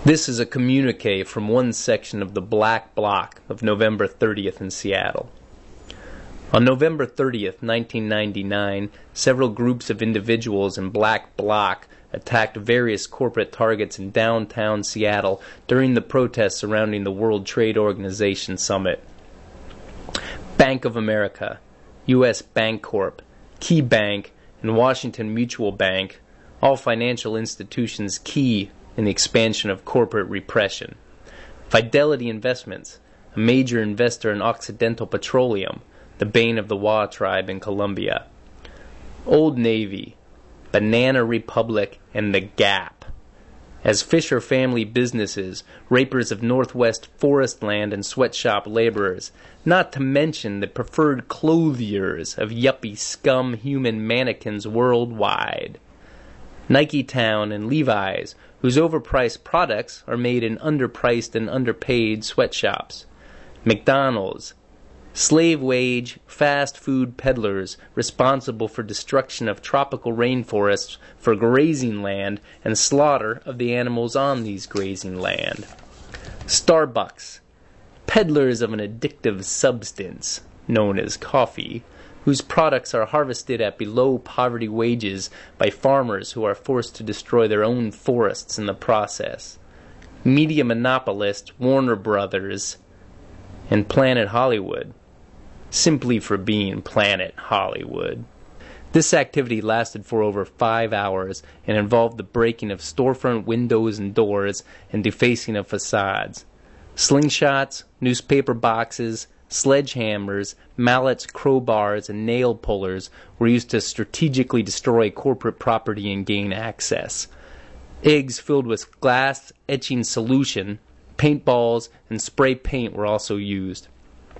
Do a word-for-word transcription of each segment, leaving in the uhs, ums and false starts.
This is a communique from one section of the Black Bloc of November thirtieth in Seattle. On November thirtieth, nineteen ninety-nine, several groups of individuals in Black Bloc attacked various corporate targets in downtown Seattle during the protests surrounding the World Trade Organization summit. Bank of America, U S Bancorp, Key Bank, and Washington Mutual Bank, all financial institutions key in the expansion of corporate repression. Fidelity Investments, a major investor in Occidental Petroleum, the bane of the Wa tribe in Colombia. Old Navy, Banana Republic, and The Gap. As Fisher family businesses, rapers of Northwest forest land and sweatshop laborers, not to mention the preferred clothiers of yuppie scum human mannequins worldwide. Nike Town and Levi's, whose overpriced products are made in underpriced and underpaid sweatshops. McDonald's, slave wage fast food peddlers responsible for destruction of tropical rainforests for grazing land and slaughter of the animals on these grazing land. Starbucks, peddlers of an addictive substance known as coffee, whose products are harvested at below poverty wages by farmers who are forced to destroy their own forests in the process. Media monopolist Warner Brothers and Planet Hollywood, simply for being Planet Hollywood. This activity lasted for over five hours and involved the breaking of storefront windows and doors and defacing of facades. Slingshots, newspaper boxes, sledgehammers, mallets, crowbars, and nail pullers were used to strategically destroy corporate property and gain access. Eggs filled with glass etching solution, paintballs, and spray paint were also used.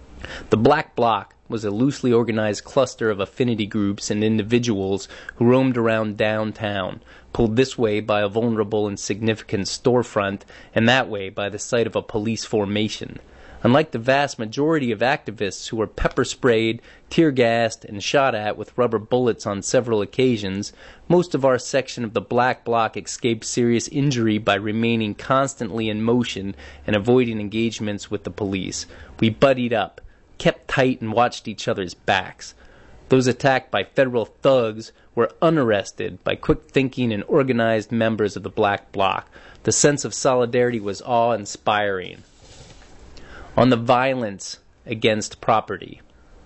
The Black Bloc was a loosely organized cluster of affinity groups and individuals who roamed around downtown, pulled this way by a vulnerable and significant storefront, and that way by the site of a police formation. Unlike the vast majority of activists who were pepper-sprayed, tear-gassed, and shot at with rubber bullets on several occasions, most of our section of the Black Bloc escaped serious injury by remaining constantly in motion and avoiding engagements with the police. We buddied up, kept tight, and watched each other's backs. Those attacked by federal thugs were unarrested by quick-thinking and organized members of the Black Bloc. The sense of solidarity was awe-inspiring. On the violence against property.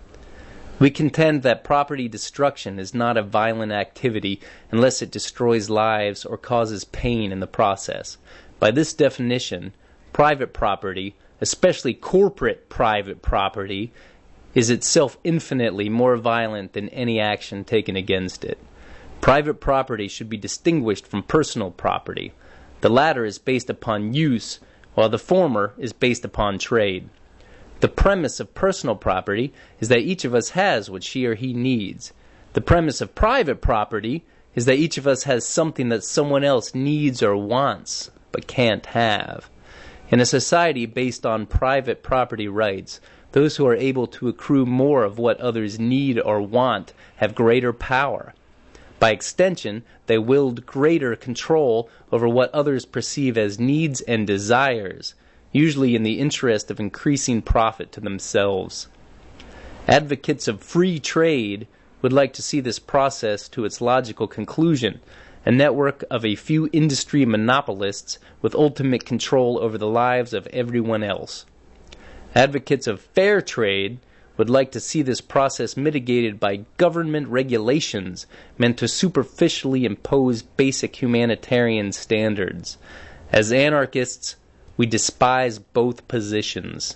We contend that property destruction is not a violent activity unless it destroys lives or causes pain in the process. By this definition, private property, especially corporate private property, is itself infinitely more violent than any action taken against it. Private property should be distinguished from personal property. The latter is based upon use, while the former is based upon trade. The premise of personal property is that each of us has what she or he needs. The premise of private property is that each of us has something that someone else needs or wants, but can't have. In a society based on private property rights, those who are able to accrue more of what others need or want have greater power. By extension, they wield greater control over what others perceive as needs and desires, usually in the interest of increasing profit to themselves. Advocates of free trade would like to see this process to its logical conclusion, a network of a few industry monopolists with ultimate control over the lives of everyone else. Advocates of fair trade would like to see this process mitigated by government regulations meant to superficially impose basic humanitarian standards. As anarchists, we despise both positions.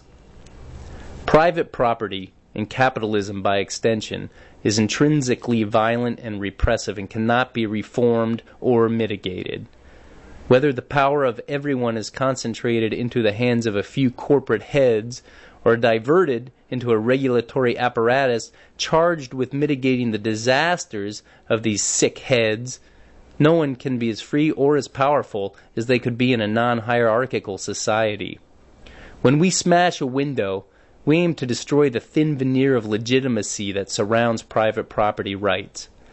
Private property, and capitalism by extension, is intrinsically violent and repressive and cannot be reformed or mitigated. Whether the power of everyone is concentrated into the hands of a few corporate heads or diverted into a regulatory apparatus charged with mitigating the disasters of these sick heads, no one can be as free or as powerful as they could be in a non-hierarchical society. When we smash a window, we aim to destroy the thin veneer of legitimacy that surrounds private property rights.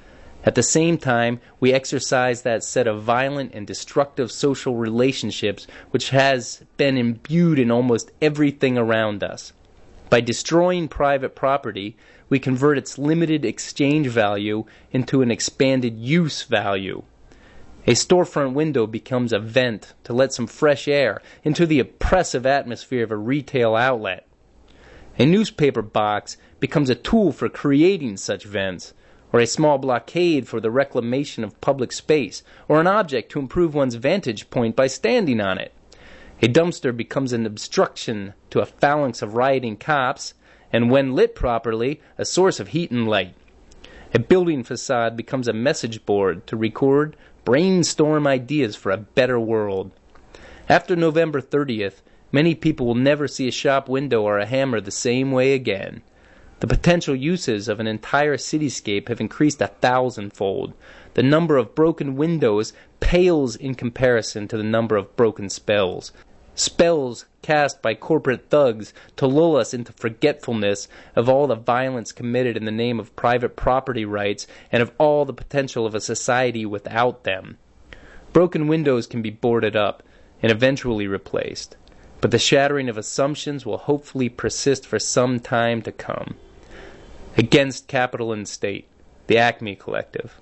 At the same time, we exercise that set of violent and destructive social relationships which has been imbued in almost everything around us. By destroying private property, we convert its limited exchange value into an expanded use value. A storefront window becomes a vent to let some fresh air into the oppressive atmosphere of a retail outlet. A newspaper box becomes a tool for creating such vents, or a small blockade for the reclamation of public space, or an object to improve one's vantage point by standing on it. A dumpster becomes an obstruction to a phalanx of rioting cops, and when lit properly, a source of heat and light. A building facade becomes a message board to record, brainstorm ideas for a better world. After November thirtieth, many people will never see a shop window or a hammer the same way again. The potential uses of an entire cityscape have increased a thousandfold. The number of broken windows pales in comparison to the number of broken spells. Spells cast by corporate thugs to lull us into forgetfulness of all the violence committed in the name of private property rights and of all the potential of a society without them. Broken windows can be boarded up and eventually replaced, but the shattering of assumptions will hopefully persist for some time to come. Against Capital and State, the Acme Collective.